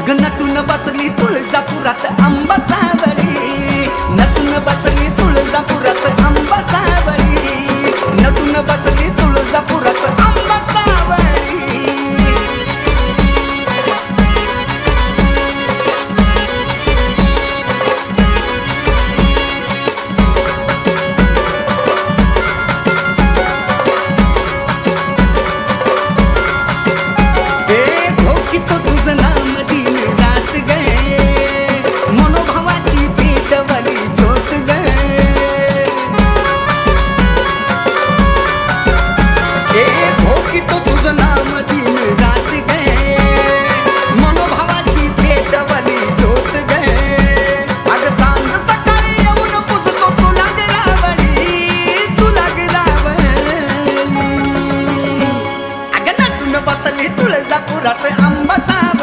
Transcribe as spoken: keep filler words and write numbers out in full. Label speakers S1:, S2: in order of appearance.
S1: नटून बसली तुळजापुरात आंबा सावळी, नटून बसली तुळजापुरात आंबा सावळी, नटून बसली तुळजापुरात आंबा सावळी. तो तुझं नाम दिन रात गए, मनोभावाची पेटवली ज्योत गए. ए भोकी तो तुझं नाम दिन रात गए, मनोभावाची पेटवली ज्योत गए. अग सांग सकाळी येऊन पुजतो तुला गिरावली, तुला गिरावली. अग नटून बसली तुळजापुरात आंबा सावळी.